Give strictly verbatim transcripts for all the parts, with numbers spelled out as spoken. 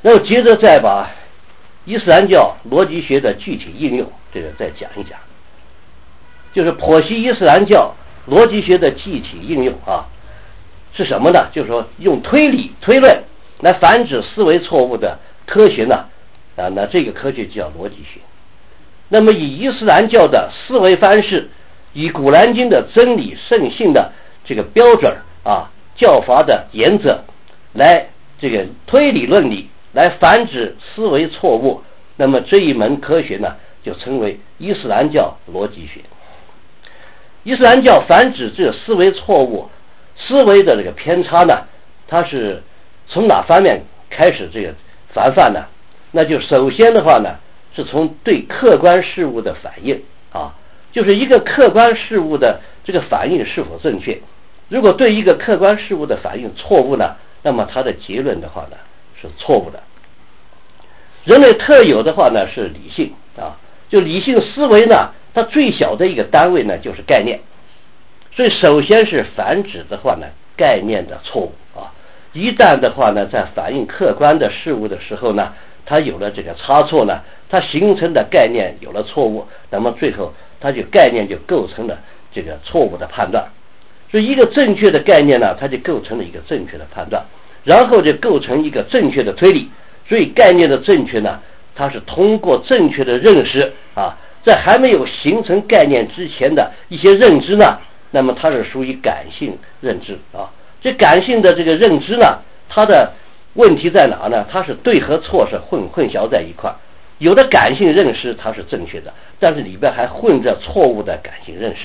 然后接着再把伊斯兰教逻辑学的具体应用这个再讲一讲，就是剖析伊斯兰教逻辑学的具体应用啊是什么呢？就是说用推理推论来防止思维错误的科学呢啊，那这个科学叫逻辑学。那么以伊斯兰教的思维方式，以古兰经的真理圣性的这个标准啊教法的原则来这个推理论理来防止思维错误，那么这一门科学呢就称为伊斯兰教逻辑学。伊斯兰教防止这个思维错误思维的这个偏差呢，它是从哪方面开始这个防范呢？那就首先的话呢是从对客观事物的反应啊，就是一个客观事物的这个反应是否正确。如果对一个客观事物的反应错误呢，那么它的结论的话呢是错误的。人类特有的话呢是理性啊，就理性思维呢，它最小的一个单位呢就是概念。所以首先是防止的话呢概念的错误啊，一旦的话呢在反映客观的事物的时候呢，它有了这个差错呢，它形成的概念有了错误，那么最后它就概念就构成了这个错误的判断。所以一个正确的概念呢，它就构成了一个正确的判断，然后就构成一个正确的推理。所以概念的正确呢，它是通过正确的认识啊，在还没有形成概念之前的一些认知呢，那么它是属于感性认知啊。这感性的这个认知呢，它的问题在哪呢？它是对和错是混混淆在一块，有的感性认识它是正确的，但是里边还混着错误的感性认识。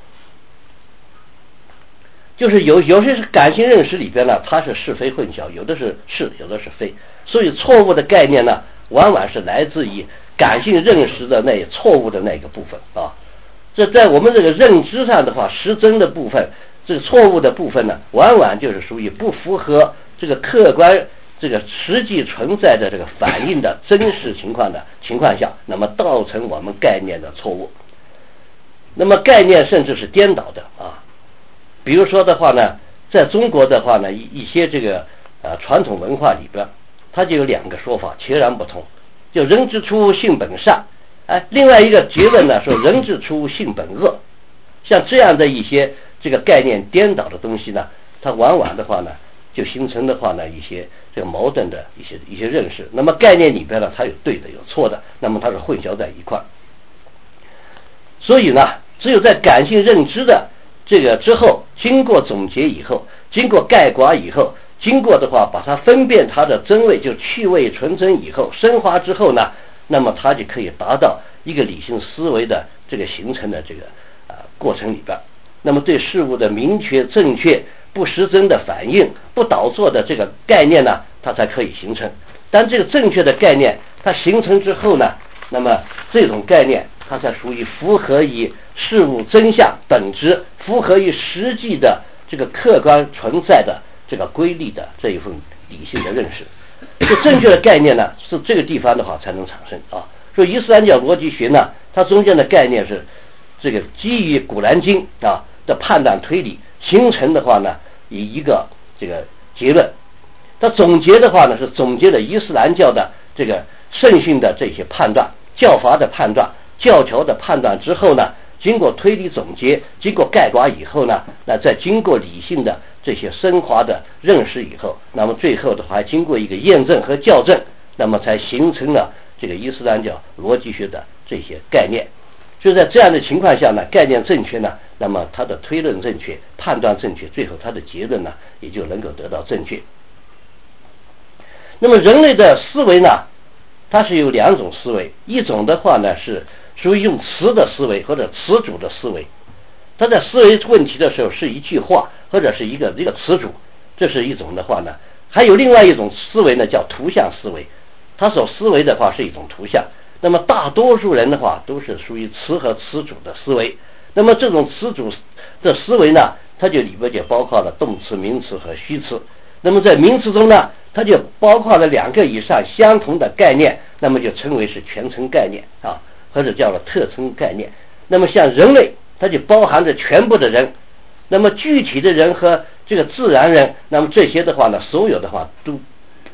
就是有有些是感性认识里边呢，它是是非混淆，有的是是，有的是非，所以错误的概念呢，往往是来自于感性认识的那错误的那个部分啊。这在我们这个认知上的话，实真的部分，这个错误的部分呢，往往就是属于不符合这个客观这个实际存在的这个反应的真实情况的情况下，那么造成我们概念的错误。那么概念甚至是颠倒的啊。比如说的话呢，在中国的话呢，一一些这个呃传统文化里边，它就有两个说法，截然不同。就人之初性本善，哎，另外一个结论呢说人之初性本恶。像这样的一些这个概念颠倒的东西呢，它往往的话呢，就形成的话呢一些这个矛盾的一些一些认识。那么概念里边呢，它有对的有错的，那么它是混淆在一块。所以呢，只有在感性认知的这个之后，经过总结以后，经过概括以后，经过的话把它分辨它的真伪，就去伪存真以后，升华之后呢，那么它就可以达到一个理性思维的这个形成的这个啊、呃、过程里边。那么对事物的明确正确不失真的反应，不倒错的这个概念呢，它才可以形成。但这个正确的概念它形成之后呢，那么这种概念它才属于符合于事物真相本质，符合于实际的这个客观存在的这个规律的这一份理性的认识。这正确的概念呢，是这个地方的话才能产生啊。所以伊斯兰教逻辑学呢，它中间的概念是这个基于古兰经啊的判断推理形成的话呢，以一个这个结论。它总结的话呢，是总结了伊斯兰教的这个圣性的这些判断、教法的判断、教条的判断之后呢，经过推理总结，经过概括以后呢，那再经过理性的这些升华的认识以后，那么最后的话还经过一个验证和校正，那么才形成了这个伊斯兰教逻辑学的这些概念。就在这样的情况下呢，概念正确呢，那么它的推论正确，判断正确，最后它的结论呢也就能够得到正确。那么人类的思维呢，它是有两种思维，一种的话呢是属于用词的思维或者词组的思维，它在思维问题的时候是一句话或者是一个一个词组，这是一种的话呢。还有另外一种思维呢叫图像思维，它所思维的话是一种图像。那么大多数人的话都是属于词和词组的思维。那么这种词组的思维呢，它就里边就包括了动词、名词和虚词。那么在名词中呢，它就包括了两个以上相同的概念，那么就称为是全称概念啊，或者叫做特征概念。那么像人类，它就包含着全部的人。那么具体的人和这个自然人，那么这些的话呢，所有的话都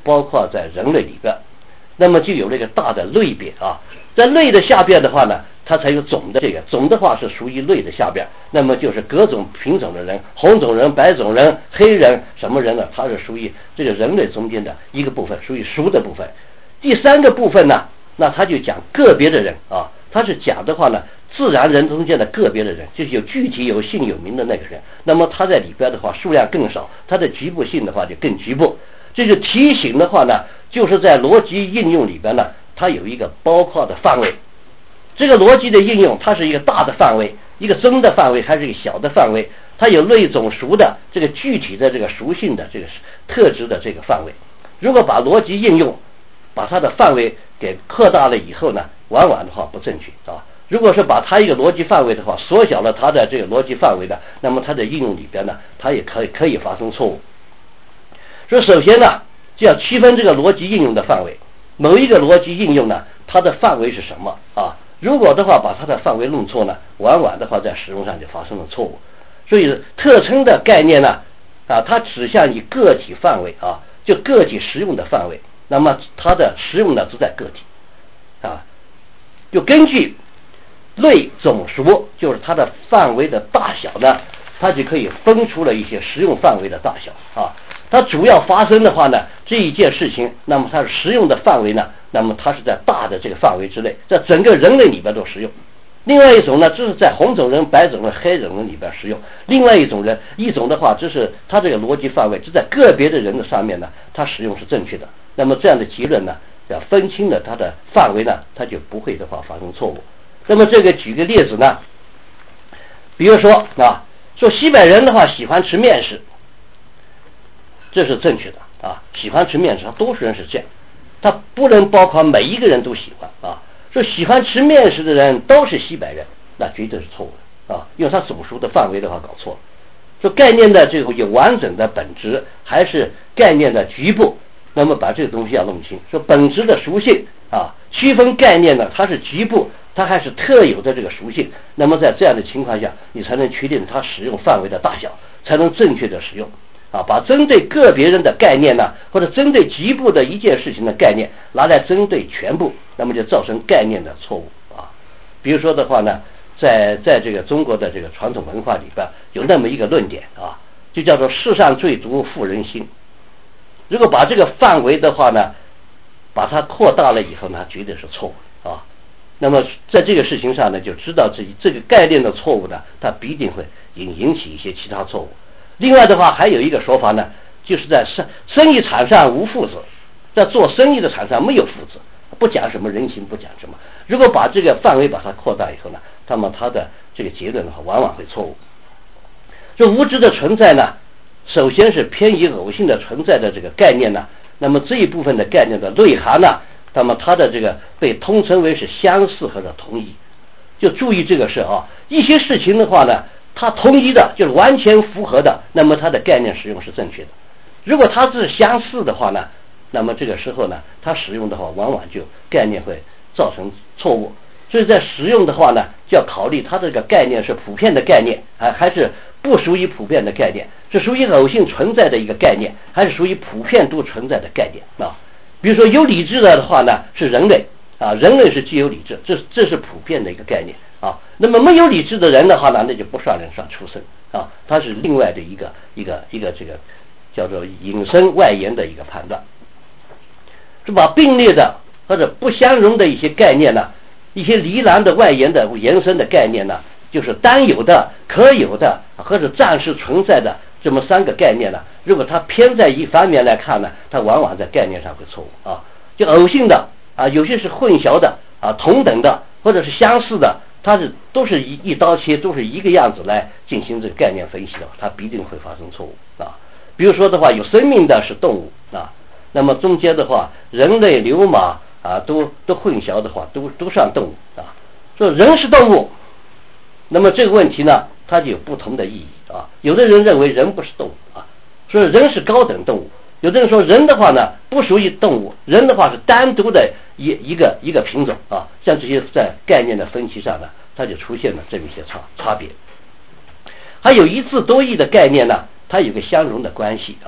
包括在人类里边，那么就有这个大的类别啊，在类的下边的话呢，它才有种的这个种的话是属于类的下边，那么就是各种品种的人，红种人、白种人、黑人什么人呢？它是属于这个人类中间的一个部分，属于属的部分。第三个部分呢，那他就讲个别的人啊，他是讲的话呢，自然人中间的个别的人，就是有具体有姓有名的那个人，那么他在里边的话数量更少，他的局部性的话就更局部。这个提醒的话呢，就是在逻辑应用里边呢，它有一个包括的范围。这个逻辑的应用，它是一个大的范围，一个中的范围，还是一个小的范围，它有类种属的这个具体的这个属性的这个特质的这个范围。如果把逻辑应用把它的范围给扩大了以后呢，往往的话不正确啊。如果是把它一个逻辑范围的话缩小了它的这个逻辑范围的，那么它的应用里边呢，它也可以可以发生错误。所以首先呢，就要区分这个逻辑应用的范围。某一个逻辑应用呢，它的范围是什么啊？如果的话把它的范围弄错呢，往往的话在使用上就发生了错误。所以特称的概念呢，啊，它指向于个体范围啊，就个体实用的范围。那么它的实用呢，只在个体啊，就根据类种属，就是它的范围的大小呢，它就可以分出了一些实用范围的大小啊。它主要发生的话呢，这一件事情，那么它是实用的范围呢，那么它是在大的这个范围之内，在整个人类里边都实用。另外一种呢，这是在红种人、白种人、黑种人里边实用。另外一种人，一种的话，这是它这个逻辑范围，这在个别的人的上面呢，它使用是正确的。那么这样的结论呢，要分清了它的范围呢，它就不会的话发生错误。那么这个举个例子呢，比如说啊，说西北人的话喜欢吃面食，这是正确的啊，喜欢吃面食，多数人是这样，他不能包括每一个人都喜欢啊。说喜欢吃面食的人都是西北人，那绝对是错误的啊，因为他总数的范围的话搞错了。说概念的这个有完整的本质，还是概念的局部，那么把这个东西要弄清。说本质的属性啊，区分概念呢，它是局部，它还是特有的这个属性。那么在这样的情况下，你才能确定它使用范围的大小，才能正确的使用。啊，把针对个别人的概念呢，或者针对局部的一件事情的概念拿来针对全部，那么就造成概念的错误啊。比如说的话呢，在在这个中国的这个传统文化里边有那么一个论点啊，就叫做世上最毒妇人心。如果把这个范围的话呢，把它扩大了以后呢，绝对是错误啊。那么在这个事情上呢，就知道这这个概念的错误呢，它必定会引引起一些其他错误。另外的话，还有一个说法呢，就是在生生意场上无父子，在做生意的场上没有父子，不讲什么人情，不讲什么。如果把这个范围把它扩大以后呢，那么它的这个结论的话，往往会错误。这无知的存在呢，首先是偏于偶性的存在的这个概念呢，那么这一部分的概念的内涵呢，那么它的这个被通称为是相似或者同一。就注意这个事啊，一些事情的话呢，它同一的，就是完全符合的，那么它的概念使用是正确的。如果它是相似的话呢，那么这个时候呢，它使用的话，往往就概念会造成错误。所以在使用的话呢，就要考虑它这个概念是普遍的概念啊，还是不属于普遍的概念，是属于偶性存在的一个概念，还是属于普遍度存在的概念啊？比如说有理智的话呢，是人类啊，人类是具有理智，这这是普遍的一个概念啊。那么没有理智的人的话呢，那就不算人算出生啊，它是另外的一个一个一个这个叫做引申外延的一个判断。是把并列的或者不相容的一些概念呢，一些离栏的外延的延伸的概念呢，就是单有的、可有的或者暂时存在的这么三个概念呢，如果它偏在一方面来看呢，它往往在概念上会错误啊。就偶性的啊，有些是混淆的啊，同等的或者是相似的，它是都是一一刀切，都是一个样子来进行这个概念分析的，它必定会发生错误啊。比如说的话，有生命的是动物啊，那么中间的话，人类、牛马啊，都都混淆的话，都都算动物啊。说人是动物，那么这个问题呢，它就有不同的意义啊。有的人认为人不是动物啊，说人是高等动物；有的人说人的话呢，不属于动物，人的话是单独的一一个一个品种啊。像这些在概念的分析上呢，它就出现了这么一些差差别。还有一字多义的概念呢，它有个相容的关系啊。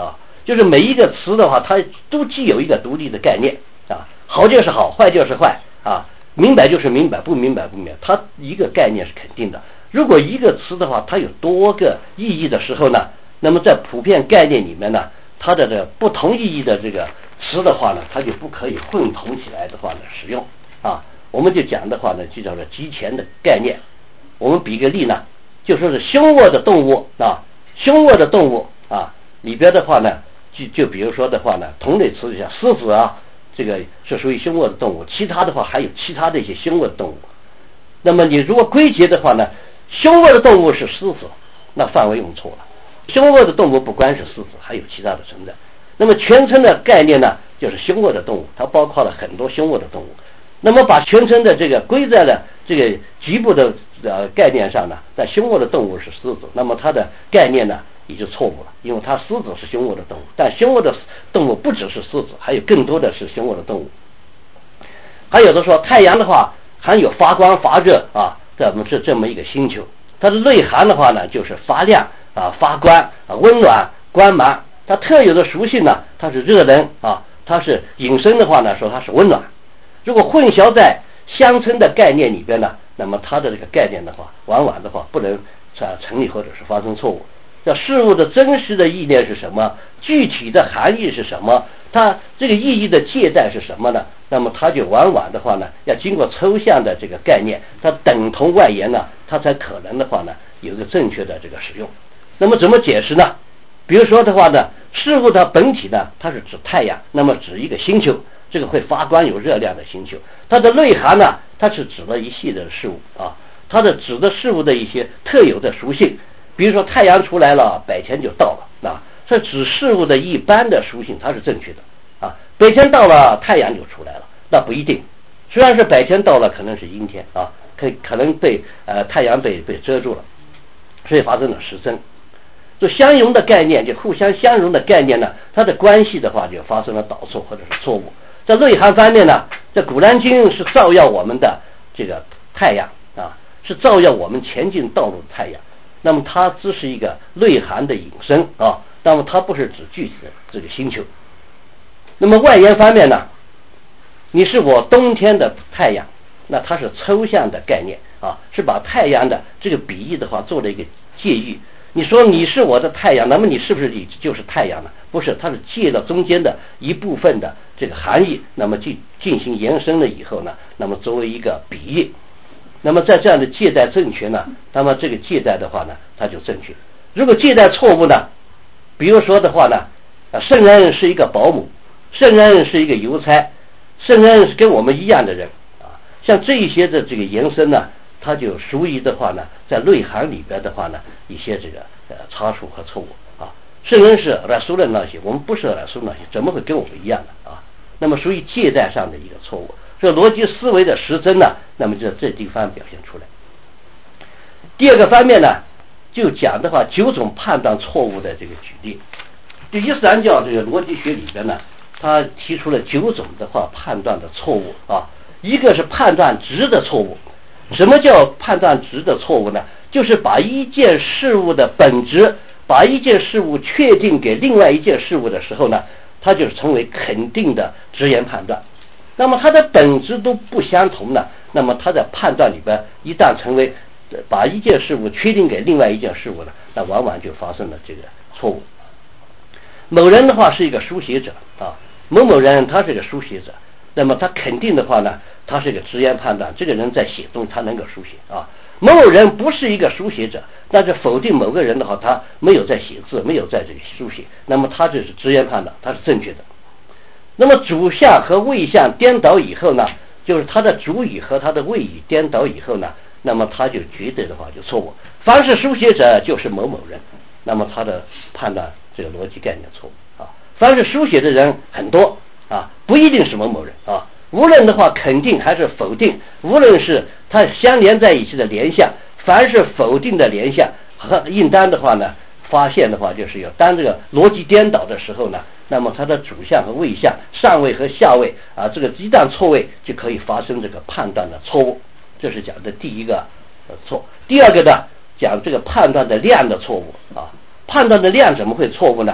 就是每一个词的话，它都既有一个独立的概念啊，好就是好，坏就是坏啊，明白就是明白，不明白不明白，它一个概念是肯定的。如果一个词的话，它有多个意义的时候呢，那么在普遍概念里面呢，它的这个不同意义的这个词的话呢，它就不可以混同起来的话呢使用啊。我们就讲的话呢，就叫做集前的概念。我们比个例呢，就说是凶恶的动物啊，凶恶的动物啊里边的话呢，就就比如说的话呢，同类词像狮子啊，这个是属于凶恶的动物，其他的话还有其他的一些凶恶的动物。那么你如果归结的话呢，凶恶的动物是狮子，那范围用错了。凶恶的动物不光是狮子，还有其他的存在。那么全称的概念呢，就是凶恶的动物，它包括了很多凶恶的动物。那么把全称的这个归在了这个局部的呃概念上呢，在凶恶的动物是狮子，那么它的概念呢也就错误了，因为它狮子是凶恶的动物，但凶恶的动物不只是狮子，还有更多的是凶恶的动物。还有的说太阳的话含有发光发热啊，这么是这么一个星球，它的内涵的话呢就是发亮啊、发光啊、温暖、光芒。它特有的属性呢，它是热能啊，它是引申的话呢说它是温暖。如果混淆在相称的概念里边呢，那么它的这个概念的话，往往的话不能成立或者是发生错误。这事物的真实的意念是什么？具体的含义是什么？它这个意义的借代是什么呢？那么它就往往的话呢，要经过抽象的这个概念，它等同外延呢，它才可能的话呢，有一个正确的这个使用。那么怎么解释呢？比如说的话呢，事物的本体呢，它是指太阳，那么指一个星球，这个会发光有热量的星球。它的内涵呢，它是指了一系列的事物啊，它的指的事物的一些特有的属性。比如说太阳出来了，白天就到了啊，这指事物的一般的属性，它是正确的啊。白天到了，太阳就出来了，那不一定。虽然是白天到了，可能是阴天啊，可可能被呃太阳被被遮住了，所以发生了时针。就相容的概念，就互相相容的概念呢，它的关系的话就发生了导错或者是错误。在内涵方面呢，这古兰经是照耀我们的这个太阳啊，是照耀我们前进道路的太阳。那么它只是一个内涵的引申啊，那么它不是指具体的这个星球。那么外延方面呢，你是我冬天的太阳，那它是抽象的概念啊，是把太阳的这个比喻的话做了一个借喻。你说你是我的太阳，那么你是不是你就是太阳呢？不是，它是借了中间的一部分的这个含义，那么进进行延伸了以后呢，那么作为一个比喻。那么在这样的借代正确呢，那么这个借代的话呢，它就正确。如果借代错误呢，比如说的话呢，啊，圣人是一个保姆，圣人是一个邮差，圣人是跟我们一样的人啊，像这一些的这个延伸呢，它就属于的话呢，在内涵里边的话呢，一些这个呃差错和错误啊。圣人是来说的那些，我们不是来说那些，怎么会跟我们一样的啊？那么属于借代上的一个错误。这逻辑思维的实征呢，那么就这地方表现出来。第二个方面呢，就讲的话九种判断错误的这个举例。就伊斯兰教这个逻辑学里边呢，他提出了九种的话判断的错误啊。一个是判断值的错误。什么叫判断值的错误呢？就是把一件事物的本质，把一件事物确定给另外一件事物的时候呢，它就成为肯定的直言判断。那么它的本质都不相同呢，那么它在判断里边一旦成为把一件事物确定给另外一件事物呢，那往往就发生了这个错误。某人的话是一个书写者啊，某某人他是个书写者，那么他肯定的话呢，他是一个直言判断，这个人在写东西他能够书写啊。某某人不是一个书写者，但是否定某个人的话，他没有在写字，没有在这个书写，那么他这是直言判断，他是正确的。那么主项和谓项颠倒以后呢，就是他的主语和他的谓语颠倒以后呢，那么他就绝对的话就错误。凡是书写者就是某某人，那么他的判断这个逻辑概念错误啊。凡是书写的人很多啊，不一定是某某人啊。无论的话肯定还是否定，无论是它相连在一起的联项，凡是否定的联项和应当的话呢，发现的话就是有当这个逻辑颠倒的时候呢，那么它的主项和谓项上位和下位啊，这个一旦错位就可以发生这个判断的错误。这是讲的第一个呃错。第二个呢，讲这个判断的量的错误啊。判断的量怎么会错误呢？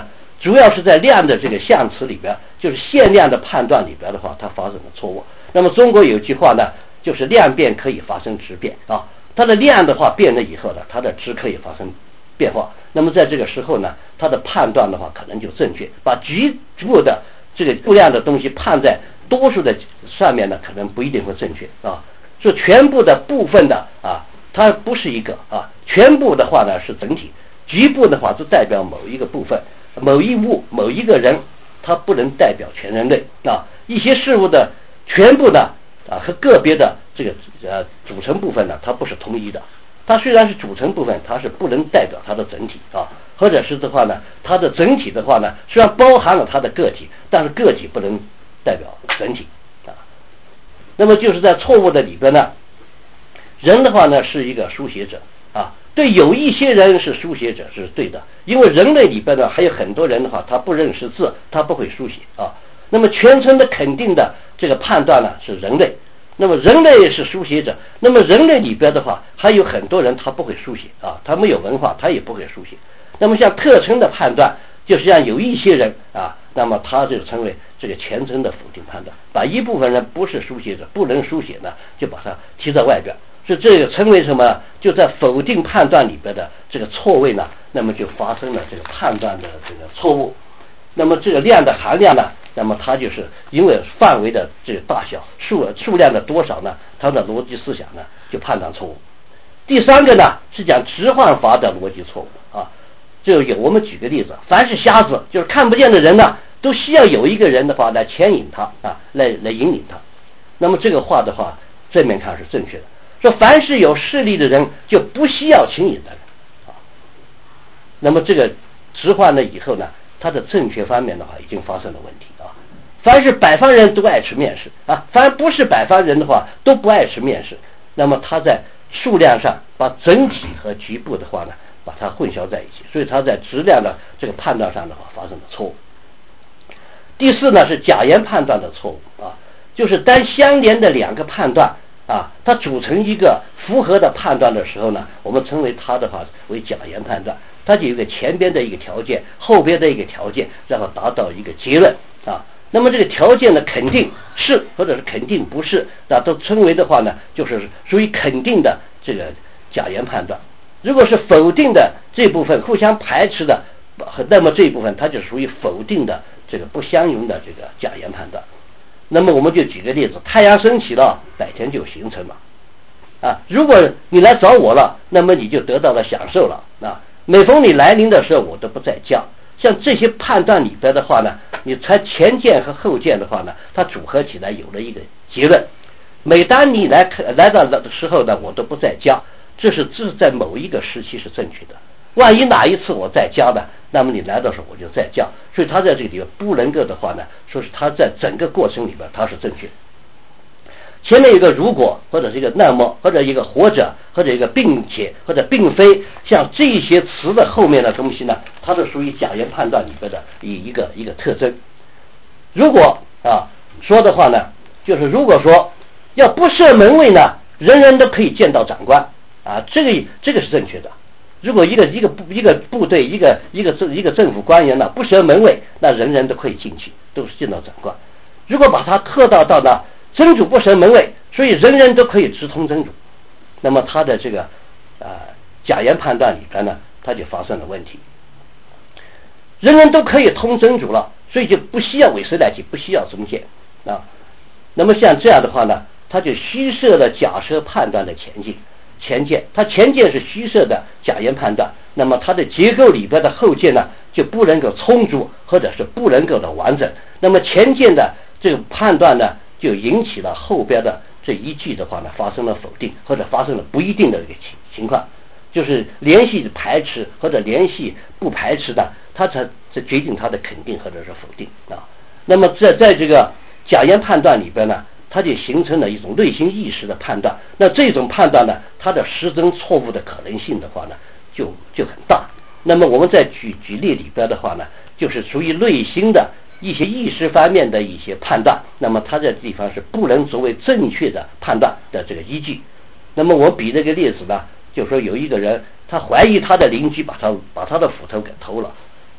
主要是在量的这个象辞里边，就是限量的判断里边的话，它发生了错误。那么中国有句话呢，就是量变可以发生质变啊，它的量的话变了以后呢，它的质可以发生变化。那么在这个时候呢，它的判断的话可能就正确，把局部的这个数量的东西判在多数的上面呢，可能不一定会正确啊。是全部的部分的啊，它不是一个啊，全部的话呢是整体，局部的话是代表某一个部分、某一物、某一个人，它不能代表全人类啊。一些事物的全部的啊和个别的这个呃组成部分呢，它不是统一的。它虽然是组成部分，它是不能代表它的整体啊，或者是的话呢，它的整体的话呢，虽然包含了它的个体，但是个体不能代表整体啊。那么就是在错误的里边呢，人的话呢是一个书写者啊，对有一些人是书写者是对的，因为人类里边呢还有很多人的话，他不认识字，他不会书写啊。那么全称的肯定的这个判断呢是人类。那么人类是书写者，那么人类里边的话还有很多人他不会书写啊，他没有文化，他也不会书写。那么像特征的判断，就是像有一些人啊，那么他就称为这个全称的否定判断，把一部分人不是书写者，不能书写呢，就把它提在外边，所以这个称为什么？就在否定判断里边的这个错位呢，那么就发生了这个判断的这个错误。那么这个量的含量呢，那么它就是因为范围的这个大小、数数量的多少呢，它的逻辑思想呢就判断错误。第三个呢是讲直换法的逻辑错误啊，就有我们举个例子，凡是瞎子，就是看不见的人呢，都需要有一个人的话来牵引他啊，来来引领他。那么这个话的话，正面看是正确的，说凡是有视力的人就不需要牵引的人啊。那么这个直换了以后呢，它的正确方面的话已经发生了问题啊。凡是北方人都爱吃面食啊，凡不是北方人的话都不爱吃面食。那么它在数量上把整体和局部的话呢，把它混淆在一起，所以它在质量的这个判断上的话发生了错误。第四呢是假言判断的错误啊，就是当相连的两个判断啊，它组成一个符合的判断的时候呢，我们称为它的话为假言判断。它就有一个前边的一个条件，后边的一个条件，然后达到一个结论啊。那么这个条件的肯定是或者是肯定不是，那都称为的话呢，就是属于肯定的这个假言判断。如果是否定的这部分互相排斥的，那么这一部分它就属于否定的这个不相容的这个假言判断。那么我们就举个例子，太阳升起了，白天就形成了啊。如果你来找我了，那么你就得到了享受了啊。每逢你来临的时候，我都不在家。像这些判断里边的话呢，你才前件和后件的话呢，它组合起来有了一个结论。每当你来来到的时候呢，我都不在家，这是这是在某一个时期是正确的。万一哪一次我在家呢，那么你来的时候我就在家，所以它在这个地方不能够的话呢，说是它在整个过程里边它是正确。前面有个如果，或者是一个那么，或者一个或者，或者一个并且，或者并非，像这些词的后面的东西呢，它是属于假言判断里边的一个一个特征。如果啊说的话呢，就是如果说要不设门卫呢，人人都可以见到长官啊，这个这个是正确的。如果一个一个一个部队一个一个一个政府官员呢不设门卫，那人人都可以进去，都是见到长官。如果把它特到到呢，真主不设门卫，所以人人都可以直通真主，那么他的这个呃假言判断里边呢，他就发生了问题。人人都可以通真主了，所以就不需要为谁来提，不需要中介啊。那么像这样的话呢，他就虚设了假设判断的前进前件，它前件是虚设的假言判断，那么它的结构里边的后件呢就不能够充足，或者是不能够的完整。那么前件的这个判断呢，就引起了后边的这一句的话呢发生了否定，或者发生了不一定的一个情情况，就是联系排斥或者联系不排斥的，它才才决定它的肯定或者是否定啊。那么在在这个假言判断里边呢，它就形成了一种内心意识的判断。那这种判断呢，它的失真错误的可能性的话呢，就就很大。那么我们再举举例里边的话呢，就是属于内心的一些意识方面的一些判断，那么它这地方是不能作为正确的判断的这个依据。那么我比这个例子呢，就说有一个人他怀疑他的邻居把他把他的斧头给偷了，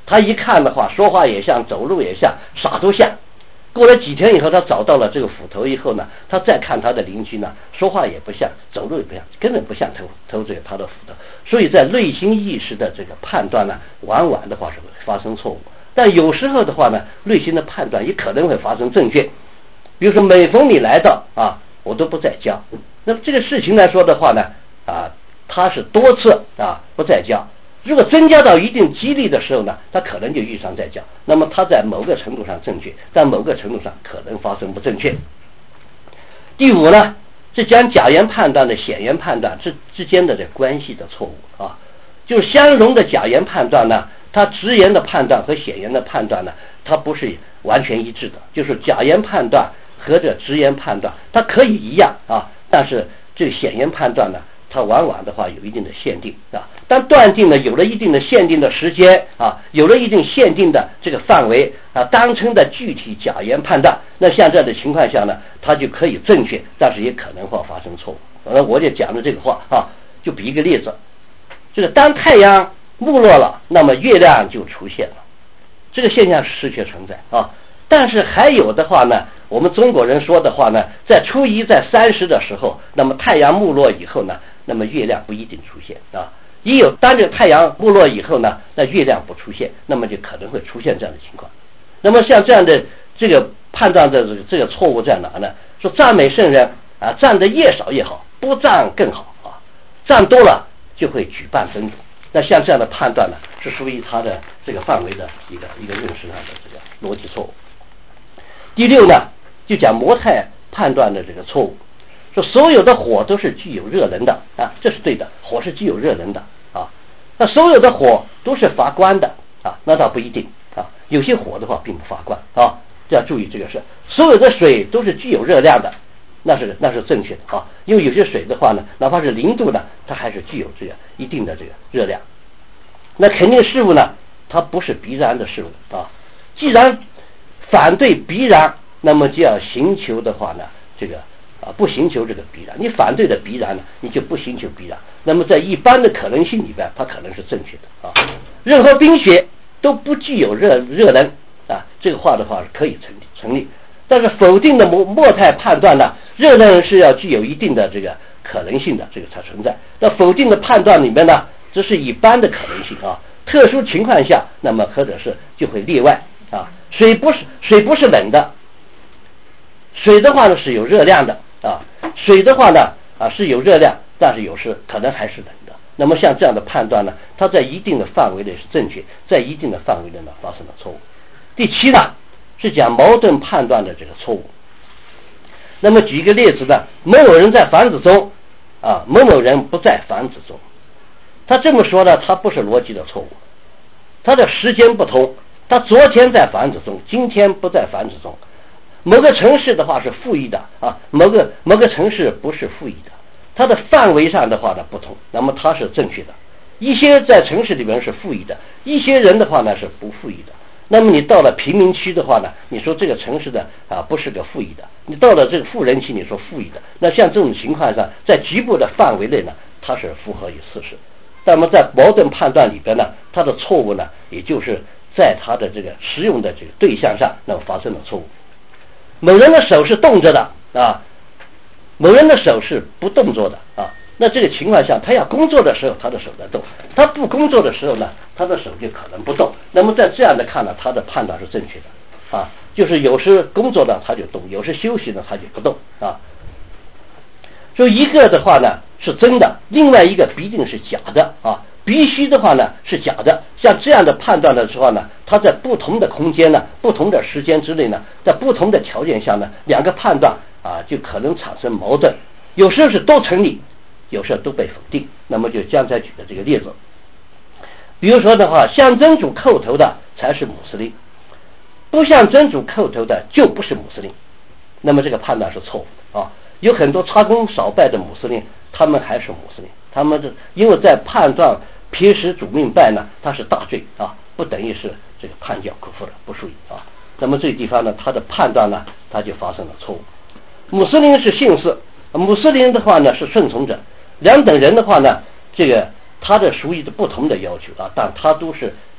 他一看的话，说话也像，走路也像，啥都像。过了几天以后，他找到了这个斧头以后呢，他再看他的邻居呢，说话也不像，走路也不像，根本不像偷偷这个他的斧头。所以在内心意识的这个判断呢，往往的话是会发生错误，但有时候的话呢，内心的判断也可能会发生正确。比如说每逢你来到啊，我都不在家。那么这个事情来说的话呢，啊，他是多次啊不在家。如果增加到一定几率的时候呢，他可能就遇上在家。那么他在某个程度上正确，在某个程度上可能发生不正确。第五呢，是讲假言判断的显言判断之之间的这关系的错误啊，就是相容的假言判断呢，它直言的判断和显言的判断呢，它不是完全一致的。就是假言判断和这直言判断，它可以一样啊，但是这个显言判断呢，它往往的话有一定的限定啊。当断定呢有了一定的限定的时间啊，有了一定限定的这个范围啊，当成的具体假言判断，那像这样的情况下呢，它就可以正确，但是也可能会发生错误。那我就讲的这个话啊，就比一个例子，就是当太阳没落了，那么月亮就出现了，这个现象是实确存在啊。但是还有的话呢，我们中国人说的话呢，在初一在三十的时候，那么太阳没落以后呢，那么月亮不一定出现啊。也有当这太阳没落以后呢，那月亮不出现，那么就可能会出现这样的情况。那么像这样的这个判断的这个这个错误在哪呢？说赞美圣人啊，赞的越少越好，不赞更好啊，赞多了就会举办分组。那像这样的判断呢，是属于他的这个范围的一个一个认识上的这个逻辑错误。第六呢，就讲模态判断的这个错误，说所有的火都是具有热能的啊，这是对的，火是具有热能的啊。那所有的火都是发光的啊，那倒不一定啊，有些火的话并不发光啊，这要注意这个事。所有的水都是具有热量的，那是那是正确的啊，因为有些水的话呢，哪怕是零度呢，它还是具有这个一定的这个热量。那肯定事物呢，它不是必然的事物啊。既然反对必然，那么就要寻求的话呢，这个啊不寻求这个必然。你反对的必然呢，你就不寻求必然。那么在一般的可能性里边，它可能是正确的啊。任何冰雪都不具有热热能啊，这个话的话是可以成立成立。但是否定的模模态判断呢，热能是要具有一定的这个可能性的，这个才存在。那否定的判断里面呢，这是一般的可能性啊，特殊情况下，那么或者是就会例外啊。水不是水不是冷的，水的话呢是有热量的啊，水的话呢啊是有热量，但是有时可能还是冷的。那么像这样的判断呢，它在一定的范围内是正确，在一定的范围内呢发生了错误。第七呢，是讲矛盾判断的这个错误。那么举一个例子呢，某某人在房子中啊，某某人不在房子中。他这么说呢，他不是逻辑的错误，他的时间不同。他昨天在房子中，今天不在房子中。某个城市的话是负一的啊，某个某个城市不是负一的，它的范围上的话呢不同，那么它是正确的。一些在城市里面是负一的，一些人的话呢是不负一的。那么你到了贫民区的话呢，你说这个城市的啊不是个负一的，你到了这个富人区，你说负一的，那像这种情况上，在局部的范围内呢，它是符合于事实。那么在矛盾判断里边呢，它的错误呢，也就是在它的这个使用的这个对象上，那么发生了错误。某人的手是动着的啊，某人的手是不动作的啊。那这个情况下，他要工作的时候，他的手在动；他不工作的时候呢，他的手就可能不动。那么在这样的看呢，他的判断是正确的啊，就是有时工作呢他就动，有时休息呢他就不动啊。所以一个的话呢是真的，另外一个必定是假的啊。必须的话呢是假的。像这样的判断的时候呢，它在不同的空间呢，不同的时间之内呢，在不同的条件下呢，两个判断啊就可能产生矛盾，有时候是都成立，有时候都被否定。那么就刚才举的这个例子，比如说的话，向真主叩头的才是穆斯林，不向真主叩头的就不是穆斯林。那么这个判断是错误的啊。有很多插功少拜的穆斯林，他们还是穆斯林，他们这因为在判断撇使主命拜呢，它是大罪啊，不等于是这个叛教可夫的，不属于啊。那么这个地方呢，他的判断呢，他就发生了错误。穆斯林是信士，穆斯林的话呢是顺从者，两等人的话呢，这个他的属于的不同的要求啊，但他都是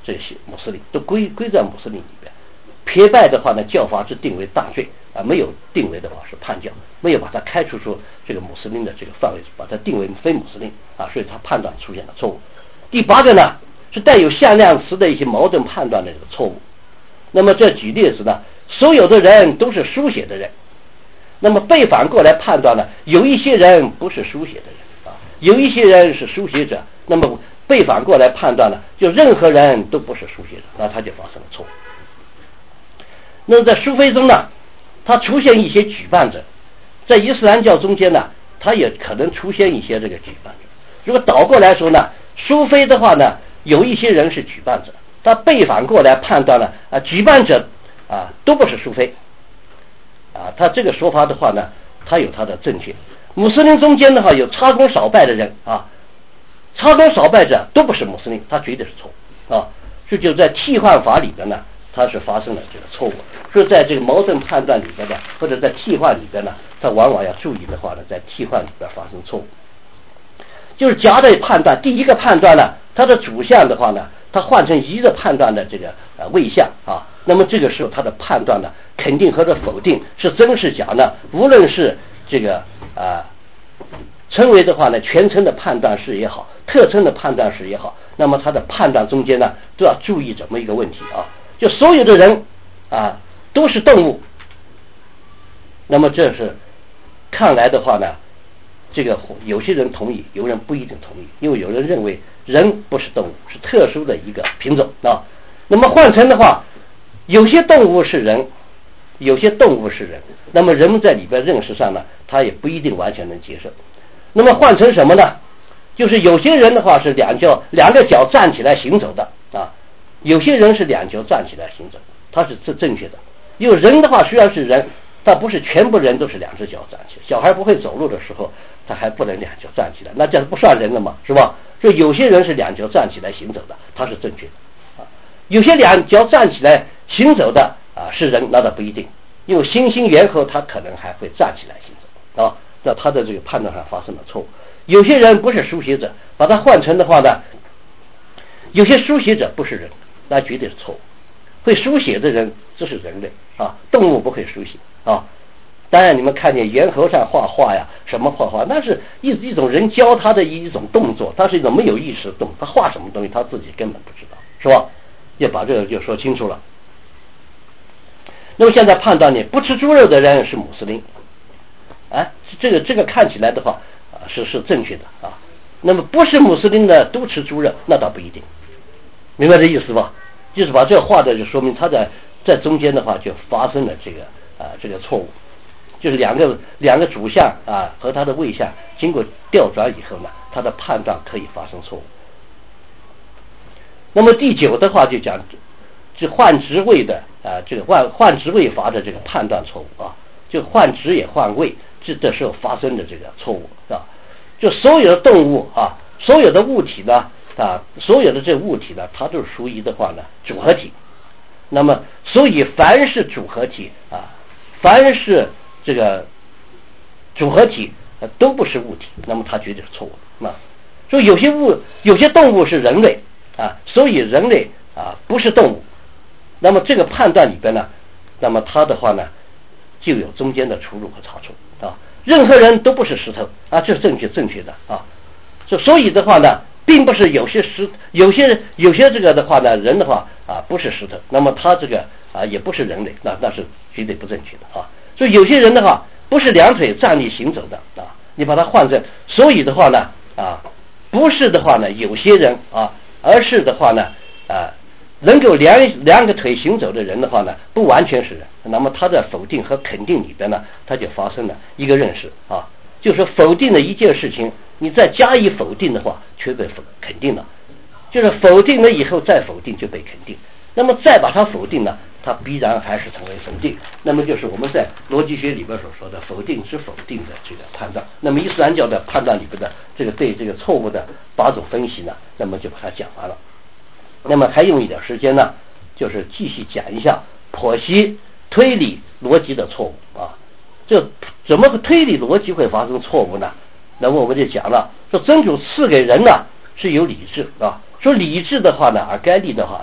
这些穆斯林，都归归在穆斯林里边。撇拜的话呢，教法是定为大罪啊，没有定为的话是叛教，没有把它开除出这个穆斯林的这个范围，把它定为非穆斯林啊，所以他判断出现了错误。第八个呢，是带有向量词的一些矛盾判断的这个错误。那么这举例子呢，所有的人都是书写的人，那么背反过来判断呢，有一些人不是书写的人啊，有一些人是书写者，那么背反过来判断呢，就任何人都不是书写者，那他就发生了错误。那么在书非中呢，它出现一些举办者，在伊斯兰教中间呢，它也可能出现一些这个举办者。如果倒过来说呢，书非的话呢，有一些人是举办者，他背反过来判断了啊，举办者啊都不是书非啊，他这个说法的话呢，他有他的正确。穆斯林中间的话有插功少拜的人啊，插功少拜者都不是穆斯林，他绝对是错误啊。这就在替换法里边呢，它是发生了这个错误。所以在这个矛盾判断里边呢，或者在替换里边呢，它往往要注意的话呢，在替换里边发生错误。就是甲的判断，第一个判断呢，它的主项的话呢，它换成乙的判断的这个呃谓项啊，那么这个时候它的判断呢，肯定或者否定是真是假呢？无论是这个啊、呃、称为的话呢，全称的判断式也好，特称的判断式也好，那么它的判断中间呢，都要注意这么一个问题啊，就所有的人啊都是动物，那么这是看来的话呢，这个有些人同意，有人不一定同意，因为有人认为人不是动物，是特殊的一个品种啊。那么换成的话，有些动物是人，有些动物是人，那么人们在里边认识上呢，他也不一定完全能接受。那么换成什么呢？就是有些人的话是两脚两个脚站起来行走的啊，有些人是两脚站起来行走，他是正正确的。因为人的话虽然是人，但不是全部人都是两只脚站起来。小孩不会走路的时候，他还不能两脚站起来，那这样不算人了嘛，是吧？所以有些人是两脚站起来行走的，他是正确的啊。有些两脚站起来行走的啊是人，那倒不一定，因为猩猩猿猴他可能还会站起来行走啊，那他的这个判断上发生了错误。有些人不是书写者，把它换成的话呢，有些书写者不是人，那绝对是错误。会书写的人这是人类啊，动物不会书写啊。当然你们看见猿猴上画画呀，什么画画，那是一一种人教他的一种动作，它是一种没有意识的动作，他画什么东西他自己根本不知道，是吧？要把这个就说清楚了。那么现在判断呢，不吃猪肉的人是穆斯林，哎，这个这个看起来的话啊是是正确的啊。那么不是穆斯林的都吃猪肉，那倒不一定，明白这意思吧？就是把这画的就说明他在在中间的话就发生了这个啊这个错误，就是两个两个主项啊和他的谓项经过调转以后呢，他的判断可以发生错误。那么第九的话就讲这换职位的啊这个换换职位法的这个判断错误啊，就换职也换位，这这时候发生的这个错误是吧？就所有的动物啊，所有的物体呢啊，所有的这物体呢，它都是属于的话呢组合体。那么，所以凡是组合体啊，凡是这个组合体、啊、都不是物体，那么它绝对是错误的。啊，所以有些物、有些动物是人类啊，所以人类啊不是动物。那么这个判断里边呢，那么它的话呢，就有中间的出入和差错啊。任何人都不是石头啊，这是正确正确的啊。所以的话呢，并不是有些石有些有些这个的话呢，人的话啊不是石头，那么他这个啊也不是人类，那那是绝对不正确的啊。所以有些人的话不是两腿站立行走的啊，你把它换成，所以的话呢啊不是的话呢有些人啊，而是的话呢啊能够两两个腿行走的人的话呢，不完全是人。那么他在否定和肯定里边呢，他就发生了一个认识啊，就是否定的一件事情，你再加以否定的话，却被否肯定了。就是否定了以后再否定就被肯定，那么再把它否定了，它必然还是成为否定。那么就是我们在逻辑学里边所说的否定之否定的这个判断。那么伊斯兰教的判断里边的这个对这个错误的八种分析呢，那么就把它讲完了。那么还用一点时间呢，就是继续讲一下剖析推理逻辑的错误啊。这怎么个推理逻辑会发生错误呢？那么我们就讲了，说真主赐给人呢是有理智啊，说理智的话呢，而该理的话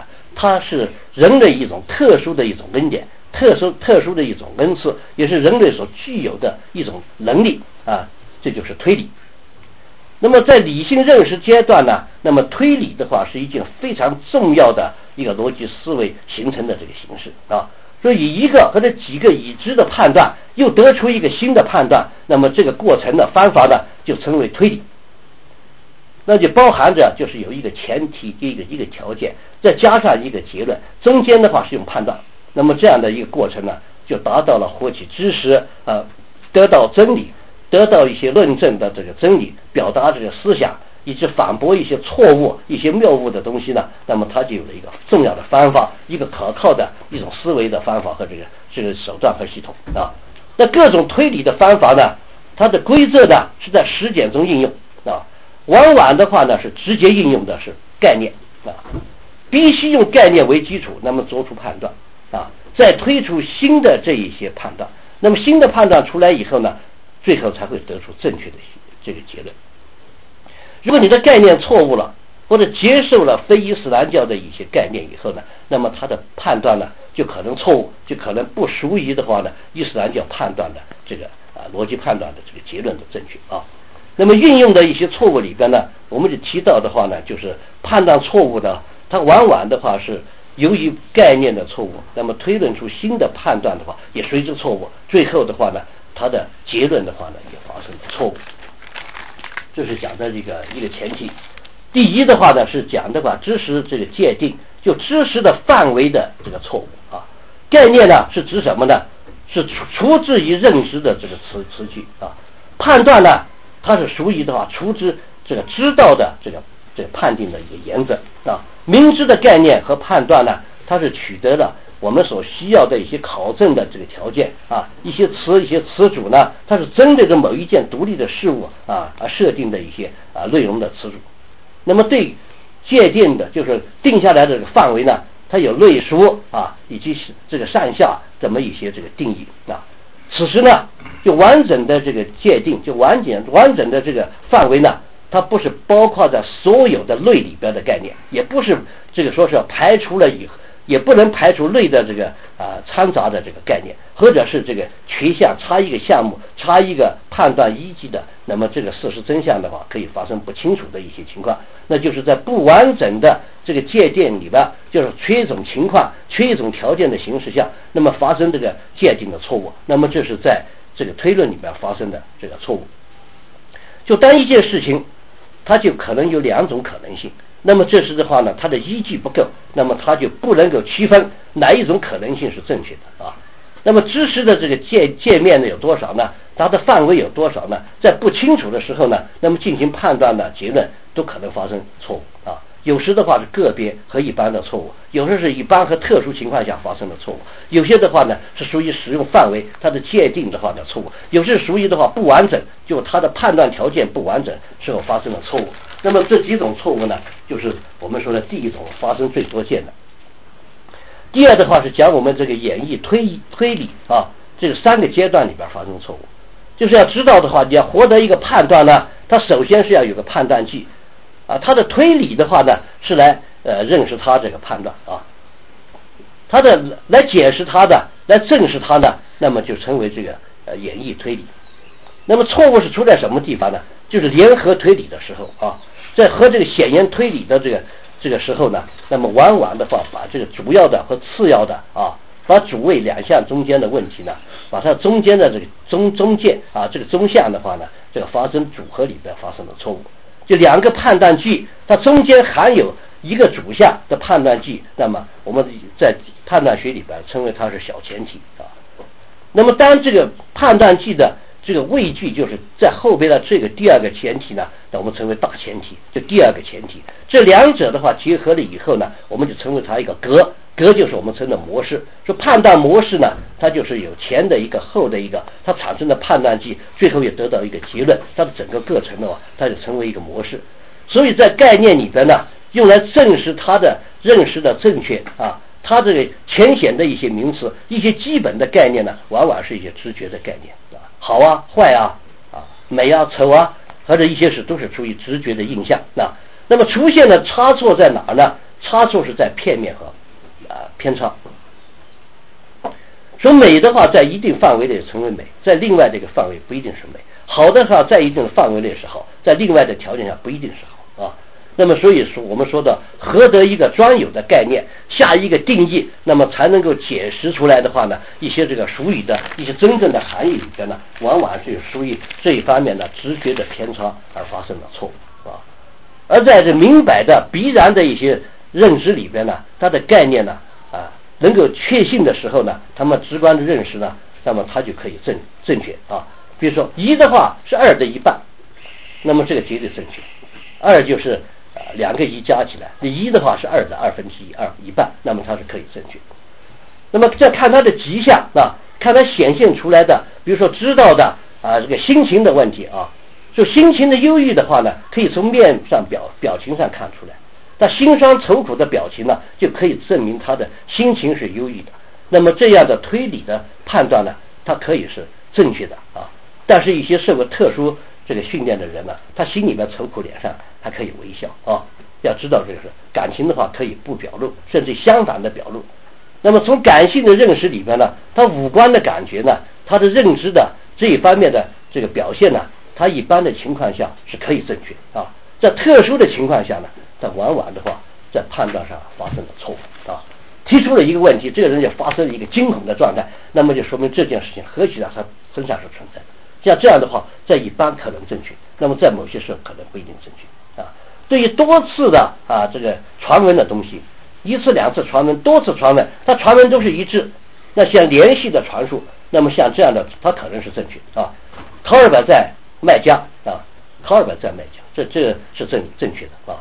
它是人类一种特殊的一种恩典，特殊特殊的一种恩赐，也是人类所具有的一种能力啊，这就是推理。那么在理性认识阶段呢，那么推理的话是一件非常重要的一个逻辑思维形成的这个形式啊。所以一个或者几个已知的判断又得出一个新的判断，那么这个过程的方法呢就称为推理。那就包含着就是有一个前提，一个一个条件，再加上一个结论，中间的话是用判断。那么这样的一个过程呢，就达到了获取知识，呃，得到真理，得到一些论证的这个真理，表达这个思想，以及反驳一些错误、一些谬误的东西呢。那么它就有了一个重要的方法，一个可靠的一种思维的方法和这个这个手段和系统啊。那各种推理的方法呢，它的规则呢是在实践中应用啊。往往的话呢是直接应用的是概念啊，必须用概念为基础，那么做出判断啊，再推出新的这一些判断。那么新的判断出来以后呢，最后才会得出正确的这个结论。如果你的概念错误了，或者接受了非伊斯兰教的一些概念以后呢，那么他的判断呢就可能错误，就可能不属于的话呢伊斯兰教判断的这个啊逻辑判断的这个结论的正确啊。那么运用的一些错误里边呢，我们就提到的话呢，就是判断错误的，它往往的话是由于概念的错误，那么推论出新的判断的话也随之错误，最后的话呢，它的结论的话呢也发生了错误。这是讲的这个一个前提。第一的话呢是讲的话知识这个界定，就知识的范围的这个错误啊。概念呢是指什么呢？是出自于认识的这个词词句啊。判断呢，它是属于的话出自这个知道的这个这个判定的一个原则啊。明知的概念和判断呢，它是取得了我们所需要的一些考证的这个条件啊，一些词一些词组呢，它是针对着某一件独立的事物啊而设定的一些啊内容的词组。那么对界定的就是定下来的这个范围呢，它有类书啊以及这个上下这么一些这个定义啊。此时呢，就完整的这个界定，就完整完整的这个范围呢，它不是包括在所有的类里边的概念，也不是这个说是排除了以后，也不能排除类的这个啊、呃、掺杂的这个概念，或者是这个缺项差一个项目差一个判断依据的，那么这个事实真相的话可以发生不清楚的一些情况，那就是在不完整的这个界定里边，就是缺一种情况缺一种条件的形式下，那么发生这个界定的错误，那么这是在这个推论里边发生的这个错误。就单一件事情它就可能有两种可能性，那么这时的话呢，它的依据不够，那么它就不能够区分哪一种可能性是正确的啊。那么知识的这个界界面呢有多少呢？它的范围有多少呢？在不清楚的时候呢，那么进行判断的结论都可能发生错误啊。有时的话是个别和一般的错误，有时是一般和特殊情况下发生的错误，有些的话呢是属于使用范围它的界定的话的错误，有些属于的话不完整，就它的判断条件不完整时候发生了错误。那么这几种错误呢，就是我们说的第一种发生最多见的。第二的话是讲我们这个演绎推推理啊，这个三个阶段里边发生错误。就是要知道的话，你要获得一个判断呢，它首先是要有个判断句啊，它的推理的话呢是来呃认识它这个判断啊，它的来解释它的，来证实它的，那么就成为这个呃演绎推理。那么错误是出在什么地方呢？就是联合推理的时候啊，在和这个显言推理的这个这个时候呢，那么往往的话把这个主要的和次要的啊，把主谓两项中间的问题呢，把它中间的这个中中间啊这个中项的话呢，这个发生组合里边发生了错误。就两个判断句，它中间含有一个主项的判断句，那么我们在判断学里边称为它是小前提啊。那么当这个判断句的这个谓句就是在后边的这个第二个前提呢，那我们称为大前提，就第二个前提。这两者的话结合了以后呢，我们就称为它一个格，格就是我们称的模式。说判断模式呢，它就是有前的一个后的一个，它产生的判断句最后也得到一个结论，它的整个过程的话它就成为一个模式。所以在概念里边呢，用来证实它的认识的正确啊，它这个浅显的一些名词，一些基本的概念呢，往往是一些直觉的概念啊，好啊坏啊啊美啊丑啊，或者一些事都是出于直觉的印象。那那么出现的差错在哪呢？差错是在片面和偏差。说美的话，在一定范围内成为美，在另外这个范围不一定是美；好的话，在一定的范围内是好，在另外的条件下不一定是好啊。那么，所以说我们说的合得一个专有的概念，下一个定义，那么才能够解释出来的话呢，一些这个俗语的一些真正的含义里边呢，往往是属于这一方面的直觉的偏差而发生的错误啊。而在这明摆的必然的一些认知里边呢，它的概念呢啊能够确信的时候呢，他们直观的认识呢，那么它就可以正正确啊。比如说一的话是二的一半，那么这个绝对正确；二就是啊两个一加起来，一的话是二的二分之一，二一半，那么它是可以正确。那么再看它的迹象啊，看它显现出来的，比如说知道的啊这个心情的问题啊，就心情的忧郁的话呢，可以从面上表表情上看出来。他心伤愁苦的表情呢，就可以证明他的心情是忧郁的。那么这样的推理的判断呢，它可以是正确的啊。但是一些受过特殊这个训练的人呢，他心里面愁苦，脸上还可以微笑啊。要知道这个是感情的话，可以不表露，甚至相反的表露。那么从感性的认识里边呢，他五官的感觉呢，他的认知的这一方面的这个表现呢，他一般的情况下是可以正确啊。在特殊的情况下呢，他往往的话在判断上发生了错误啊，提出了一个问题，这个人就发生了一个惊恐的状态，那么就说明这件事情合计上他身上是存在的。像这样的话，在一般可能正确，那么在某些时候可能不一定正确啊。对于多次的啊这个传闻的东西，一次两次传闻，多次传闻，它传闻都是一致，那像连续的传述，那么像这样的它可能是正确啊。考尔本在麦加啊，考尔本在麦加，这这是正正确的啊。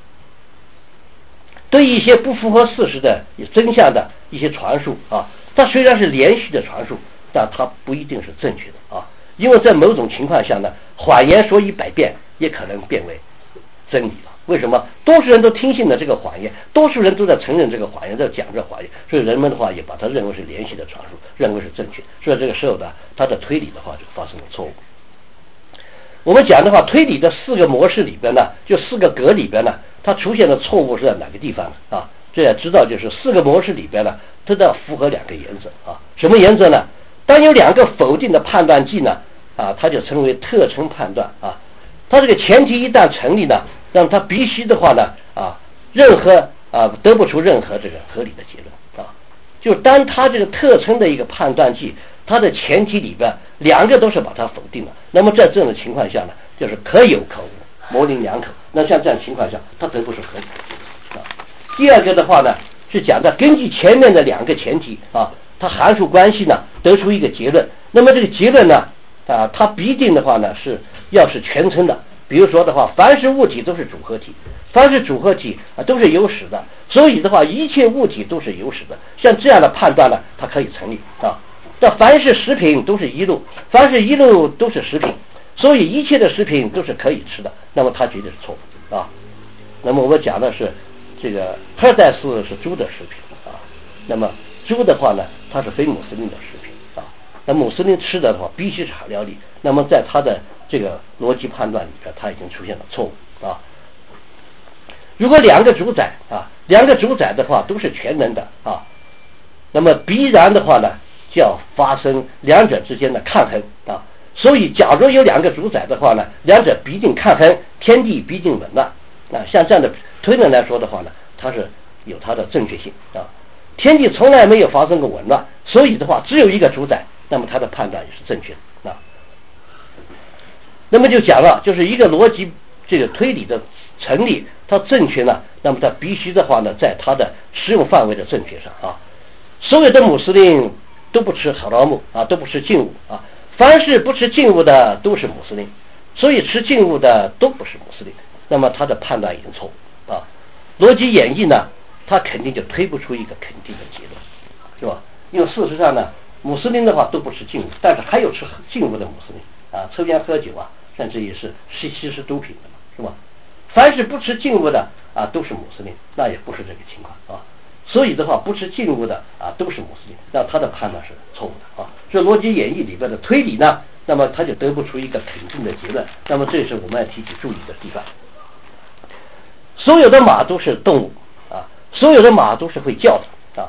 对于一些不符合事实的真相的一些传述啊，它虽然是连续的传述，但它不一定是正确的啊。因为在某种情况下呢，谎言说一百遍也可能变为真理了。为什么？多数人都听信了这个谎言，多数人都在承认这个谎言，在讲这谎言，所以人们的话也把它认为是连续的传述，认为是正确。所以这个时候呢，它的推理的话就发生了错误。我们讲的话，推理的四个模式里边呢，就四个格里边呢，它出现的错误是在哪个地方呢？啊，这要知道，就是四个模式里边呢，它都要符合两个原则啊。什么原则呢？当有两个否定的判断剂呢，啊，它就称为特征判断啊。它这个前提一旦成立呢，让它必须的话呢，啊，任何啊得不出任何这个合理的结论啊。就当它这个特征的一个判断剂，它的前提里边两个都是把它否定了，那么在这种情况下呢，就是可有可无，模棱两可。那像这样情况下，它得不出合理啊。第二个的话呢，是讲的根据前面的两个前提啊，它函数关系呢得出一个结论。那么这个结论呢，啊，它必定的话呢是要是全称的。比如说的话，凡是物体都是组合体，凡是组合体啊都是有始的，所以的话，一切物体都是有始的。像这样的判断呢，它可以成立啊。那凡是食品都是一路，凡是一路都是食品，所以一切的食品都是可以吃的，那么它绝对是错误啊。那么我们讲的是这个赫代斯是猪的食品啊，那么猪的话呢，它是非穆斯林的食品啊。那穆斯林吃的话必须是哈料理，那么在它的这个逻辑判断里边，它已经出现了错误啊。如果两个主宰啊，两个主宰的话都是全能的啊，那么必然的话呢，就要发生两者之间的抗衡啊。所以假如有两个主宰的话呢，两者必定抗衡，天地必定紊乱啊。像这样的推论来说的话呢，它是有它的正确性啊。天地从来没有发生过紊乱，所以的话只有一个主宰，那么它的判断也是正确的啊。那么就讲了，就是一个逻辑这个推理的成立，它正确呢，那么它必须的话呢，在它的适用范围的正确上啊。所有的穆斯林都不吃哈拉木啊，都不吃禁物啊。凡是不吃禁物的都是穆斯林，所以吃禁物的都不是穆斯林。那么他的判断已经错误啊。逻辑演绎呢，他肯定就推不出一个肯定的结论，是吧？因为事实上呢，穆斯林的话都不吃禁物，但是还有吃禁物的穆斯林啊，抽烟喝酒啊，甚至也是吸吸食毒品的嘛，是吧？凡是不吃禁物的啊，都是穆斯林，那也不是这个情况啊。所以的话，不吃禁物的啊都是穆斯林，那他的判断是错误的啊。这逻辑演绎里边的推理呢，那么他就得不出一个肯定的结论，那么这是我们要提起注意的地方。所有的马都是动物啊，所有的马都是会叫的啊，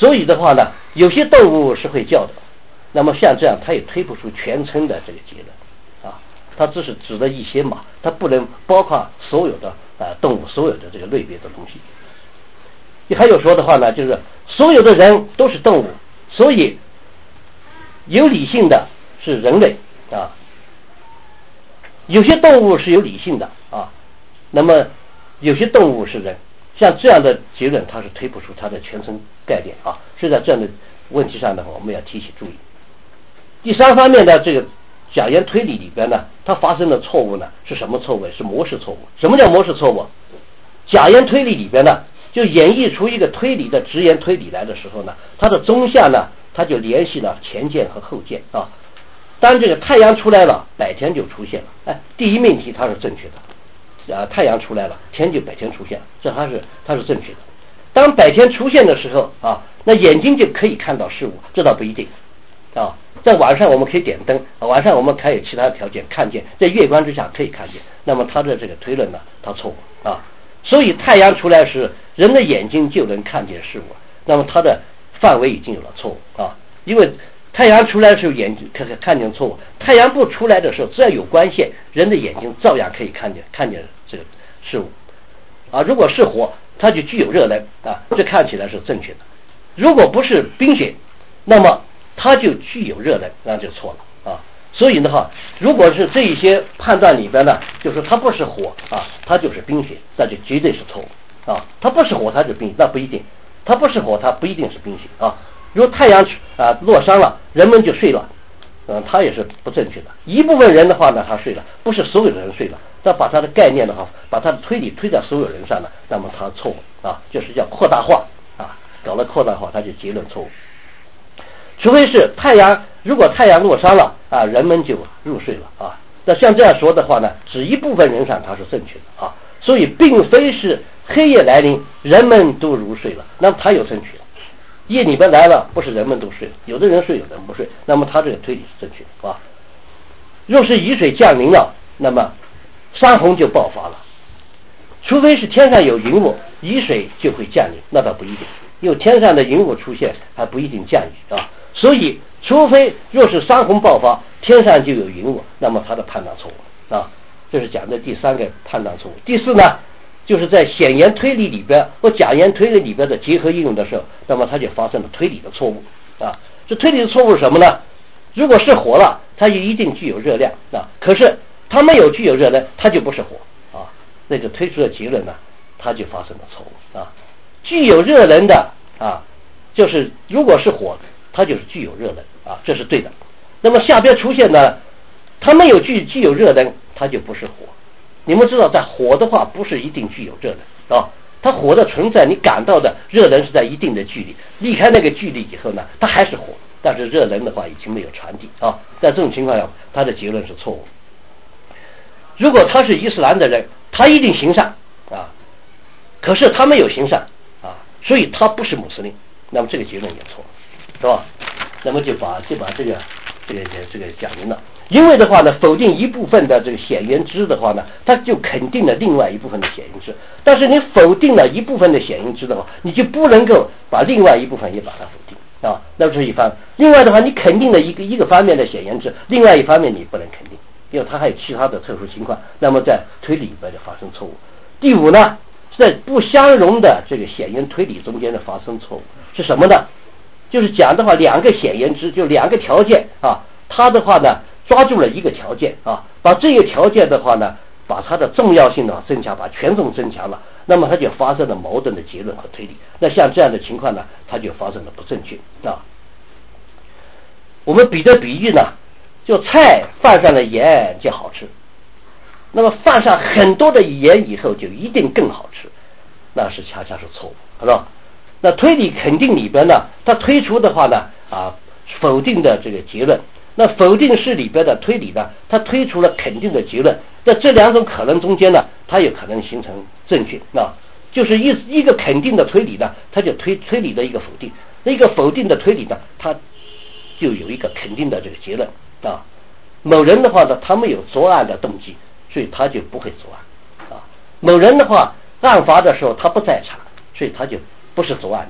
所以的话呢，有些动物是会叫的，那么像这样，它也推不出全称的这个结论啊，它只是指的一些嘛，它不能包括所有的啊动物所有的这个类别的东西。还有说的话呢，就是所有的人都是动物，所以有理性的是人类啊，有些动物是有理性的啊，那么有些动物是人，像这样的结论它是推不出它的全称概念啊，所以在这样的问题上的话，我们要提起注意。第三方面的这个假言推理里边呢，它发生的错误呢是什么错误？是模式错误。什么叫模式错误？假言推理里边呢，就演绎出一个推理的直言推理来的时候呢，它的中项呢，它就联系了前件和后件啊。当这个太阳出来了，白天就出现了。哎，第一命题它是正确的，啊，太阳出来了，天就白天出现了，这它是它是正确的。当白天出现的时候啊，那眼睛就可以看到事物，这倒不一定啊。在晚上我们可以点灯，晚上我们可以其他条件看见，在月光之下可以看见，那么它的这个推论呢，它错误啊。所以太阳出来时，人的眼睛就能看见事物，那么它的范围已经有了错误啊。因为太阳出来的时候眼睛可以看见错误，太阳不出来的时候，只要有光线，人的眼睛照样可以看见看见这个事物啊。如果是火，它就具有热能啊，这看起来是正确的。如果不是冰雪，那么它就具有热能，那就错了啊。所以的话，如果是这一些判断里边呢，就是它不是火啊，它就是冰雪，那就绝对是错误啊。它不是火，它是冰，那不一定。它不是火，它不一定是冰雪啊。如果太阳啊落山了，人们就睡了，嗯、呃，它也是不正确的。一部分人的话呢，他睡了，不是所有的人睡了。他把他的概念的话，把他的推理推在所有人上了，那么他错误啊，就是叫扩大化啊，搞了扩大化，他就结论错误。除非是太阳，如果太阳落山了啊，人们就入睡了啊。那像这样说的话呢，只一部分人上它是正确的啊，所以并非是黑夜来临，人们都入睡了，那么它有正确的。夜里边来了，不是人们都睡了，有的人睡，有的人不睡，那么他这个推理是正确的啊。若是雨水降临了，那么山洪就爆发了。除非是天上有云雾，雨水就会降临，那倒不一定，因为天上的云雾出现还不一定降雨啊。所以，除非若是山洪爆发，天上就有云雾，那么他的判断错误啊。这是讲的第三个判断错误。第四呢，就是在显言推理里边和假言推理里边的结合应用的时候，那么它就发生了推理的错误啊。这推理的错误是什么呢？如果是火了，它就一定具有热量啊。可是它没有具有热量，它就不是火啊。那个推出的结论呢，它就发生了错误啊。具有热能的啊，就是如果是火，它就是具有热能啊，这是对的。那么下边出现呢，它没有具具有热能，它就不是火。你们知道，在火的话不是一定具有热能啊，它火的存在，你感到的热能是在一定的距离，离开那个距离以后呢，它还是火，但是热能的话已经没有传递啊。在这种情况下，他的结论是错误。如果他是伊斯兰的人，他一定行善啊，可是他没有行善啊，所以他不是穆斯林，那么这个结论也错，是吧？那么就把就把这个这个这个讲明了。因为的话呢，否定一部分的这个显言之的话呢，它就肯定了另外一部分的显言之。但是你否定了一部分的显言之的话，你就不能够把另外一部分也把它否定啊。那是一方。另外的话，你肯定了一个一个方面的显言之，另外一方面你不能肯定，因为它还有其他的特殊情况。那么在推理里边就发生错误。第五呢，在不相容的这个显言推理中间的发生错误是什么呢？就是讲的话，两个显言之，就两个条件啊，它的话呢，抓住了一个条件啊，把这个条件的话呢，把它的重要性呢增强，把权重增强了，那么它就发生了矛盾的结论和推理。那像这样的情况呢，它就发生了不正确啊。我们比的比喻呢，就菜放上了盐就好吃，那么放上很多的盐以后就一定更好吃，那是恰恰是错误，是吧？那推理肯定里边呢，它推出的话呢，啊，否定的这个结论。那否定式里边的推理呢，它推出了肯定的结论。在这两种可能中间呢，它有可能形成正确啊，就是一一个肯定的推理呢，它就推推理的一个否定；一个否定的推理呢，它就有一个肯定的这个结论啊。某人的话呢，他没有作案的动机，所以他就不会作案啊。某人的话，案发的时候他不在场，所以他就不是作案的人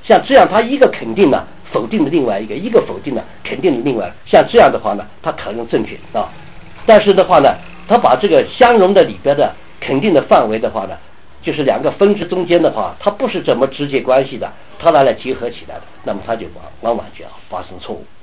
像这样，他一个肯定了否定的另外一个，一个否定了肯定的另外，像这样的话呢，它可能正确啊。但是的话呢，他把这个相容的里边的肯定的范围的话呢，就是两个分支中间的话，它不是怎么直接关系的，它拿来结合起来的，那么它就往往往就要发生错误。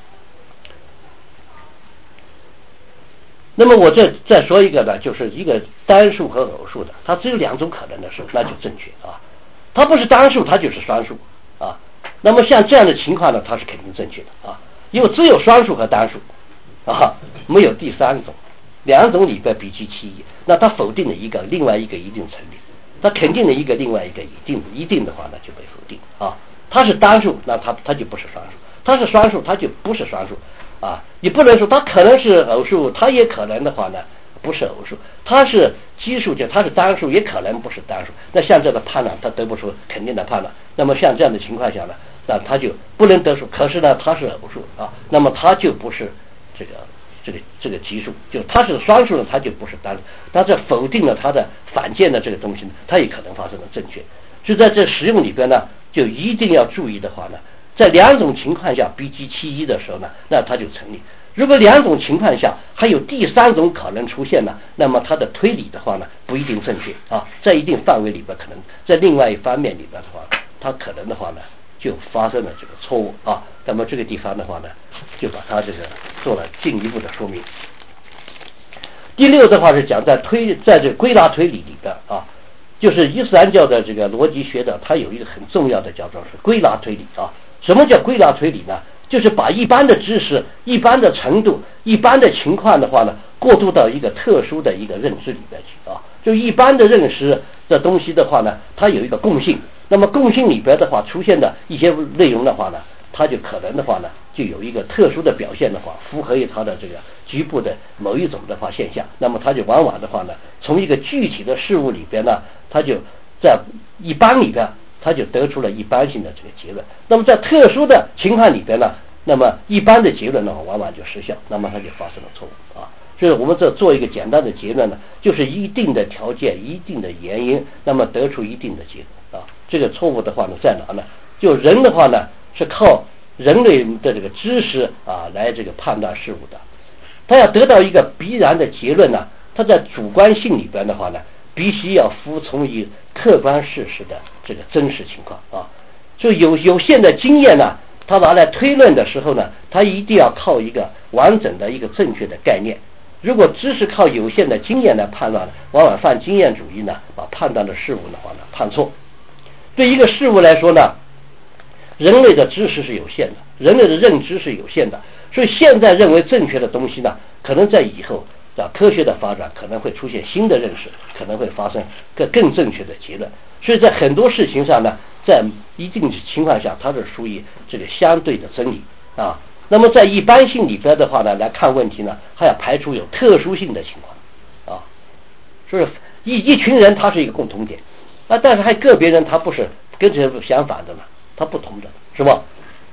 那么我这再说一个呢，就是一个单数和偶数的，它只有两种可能的时候，那就正确啊。它不是单数，它就是双数啊。那么像这样的情况呢，它是肯定正确的啊，因为只有双数和单数啊，没有第三种，两种里边比居其一，那它否定了一个，另外一个一定成立；它肯定了一个，另外一个一定一定的话呢就被否定啊。它是单数，那它它就不是双数；它是双数，它就不是双数。啊，你不能说它可能是偶数，它也可能的话呢不是偶数，它是奇数，就它是单数，也可能不是单数。那像这个判断，它得不出肯定的判断。那么像这样的情况下呢，那它就不能得数。可是呢，它是偶数啊，那么它就不是这个这个这个奇数，就它是双数呢，它就不是单数。但这否定了它的反见的这个东西呢，它也可能发生了正确。就在这实用里边呢，就一定要注意的话呢。在两种情况下比居其一的时候呢，那它就成立。如果两种情况下还有第三种可能出现呢，那么它的推理的话呢不一定正确啊，在一定范围里边可能，在另外一方面里边的话，它可能的话呢就发生了这个错误啊。那么这个地方的话呢，就把它这个做了进一步的说明。第六的话是讲在推在这个归纳推理里边啊，就是伊斯兰教的这个逻辑学的，它有一个很重要的叫做是归纳推理啊。什么叫归纳推理呢？就是把一般的知识、一般的程度、一般的情况的话呢，过渡到一个特殊的一个认知里边去啊。就一般的认识的东西的话呢，它有一个共性，那么共性里边的话出现的一些内容的话呢，它就可能的话呢，就有一个特殊的表现的话，符合于它的这个局部的某一种的话现象，那么它就往往的话呢，从一个具体的事物里边呢，它就在一般里边。他就得出了一般性的这个结论。那么在特殊的情况里边呢，那么一般的结论呢，往往就失效，那么它就发生了错误啊。所以我们这做一个简单的结论呢，就是一定的条件、一定的原因，那么得出一定的结论啊。这个错误的话呢，在哪呢？就人的话呢，是靠人类的这个知识啊来这个判断事物的。他要得到一个必然的结论呢，他在主观性里边的话呢，必须要服从于客观事实的这个真实情况啊。就有有限的经验呢，他拿来推论的时候呢，他一定要靠一个完整的一个正确的概念。如果只是靠有限的经验来判断，往往犯经验主义呢，把判断的事物的话呢判错。对一个事物来说呢，人类的知识是有限的，人类的认知是有限的，所以现在认为正确的东西呢，可能在以后啊，科学的发展可能会出现新的认识，可能会发生更更正确的结论。所以在很多事情上呢，在一定情况下，它是属于这个相对的真理啊。那么在一般性里边的话呢，来看问题呢，还要排除有特殊性的情况啊。所以一一群人他是一个共同点啊，但是还个别人他不是跟这相反的呢，他不同的是吧？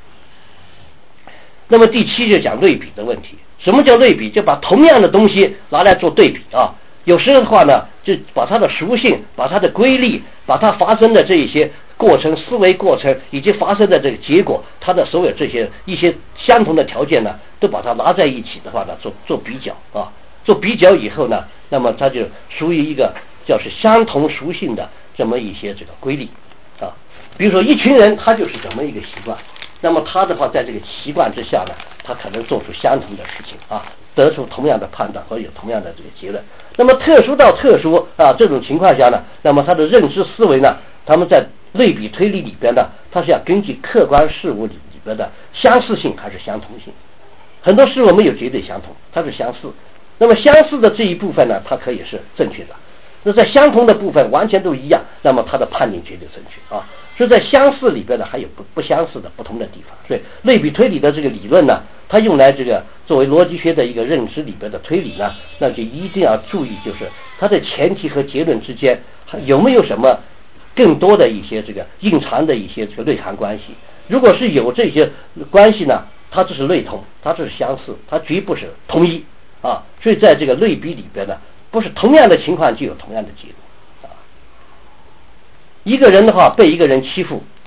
那么第七就讲类比的问题。什么叫类比？就把同样的东西拿来做对比啊。有时候的话呢，就把它的属性、把它的规律、把它发生的这一些过程、思维过程以及发生的这个结果，它的所有这些一些相同的条件呢，都把它拿在一起的话呢，做做比较啊。做比较以后呢，那么它就属于一个叫是相同属性的这么一些这个规律啊。比如说一群人他就是这么一个习惯，那么他的话在这个习惯之下呢，他可能做出相同的事情啊，得出同样的判断和有同样的这个结论。那么特殊到特殊啊这种情况下呢，那么他的认知思维呢，他们在类比推理里边呢，他是要根据客观事物里边的相似性还是相同性。很多事物没有绝对相同，它是相似。那么相似的这一部分呢，它可以是正确的。那在相同的部分完全都一样，那么它的判定绝对正确啊。所以在相似里边呢，还有不不相似的不同的地方。所以类比推理的这个理论呢，它用来这个作为逻辑学的一个认知里边的推理呢，那就一定要注意，就是它的前提和结论之间有没有什么更多的一些这个隐藏的一些这个内涵关系。如果是有这些关系呢，它只是类同，它只是相似，它绝不是同一啊。所以在这个类比里边呢，不是同样的情况就有同样的结论啊。一个人的话被一个人欺负，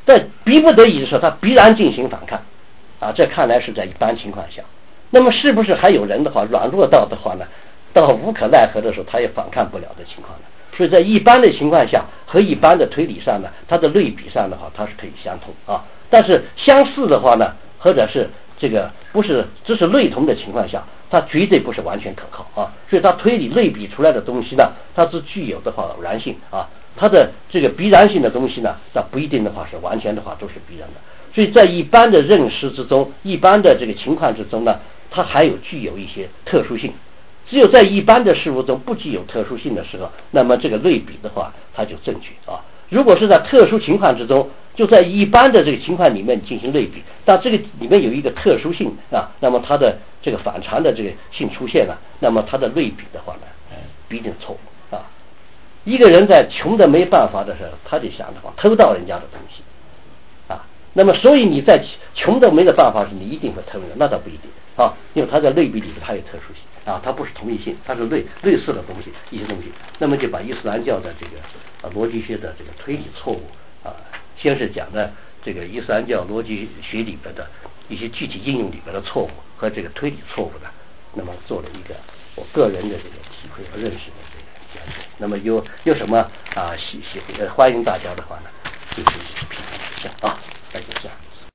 在逼不得已的时候，他必然进行反抗啊，这看来是在一般情况下。那么是不是还有人的话软弱到的话呢，到无可奈何的时候他也反抗不了的情况呢？所以在一般的情况下和一般的推理上呢，它的类比上的话它是可以相同啊，但是相似的话呢，或者是这个不是只是类同的情况下，它绝对不是完全可靠啊。所以它推理类比出来的东西呢，它是具有的话偶然性啊，它的这个必然性的东西呢，那不一定的话是完全的话都是必然的。所以在一般的认识之中，一般的这个情况之中呢，它还有具有一些特殊性。只有在一般的事物中不具有特殊性的时候，那么这个类比的话它就正确啊。如果是在特殊情况之中，就在一般的这个情况里面进行类比，但这个里面有一个特殊性啊，那么它的这个反常的这个性出现了，那么它的类比的话呢，必定错误啊。一个人在穷的没办法的时候，他就想的话偷盗人家的东西啊，那么所以你在穷的没有办法时，你一定会偷的，那倒不一定啊，因为它在类比里面它有特殊性啊，它不是同一性，它是类类似的东西一些东西，那么就把伊斯兰教的这个啊逻辑学的这个推理错误啊，先是讲的这个伊斯兰教逻辑学里边的一些具体应用里边的错误和这个推理错误的，那么做了一个我个人的这个体会和认识的这个讲解。那么有有什么啊喜喜呃欢迎大家的话呢，就是评论一下啊，那就这样。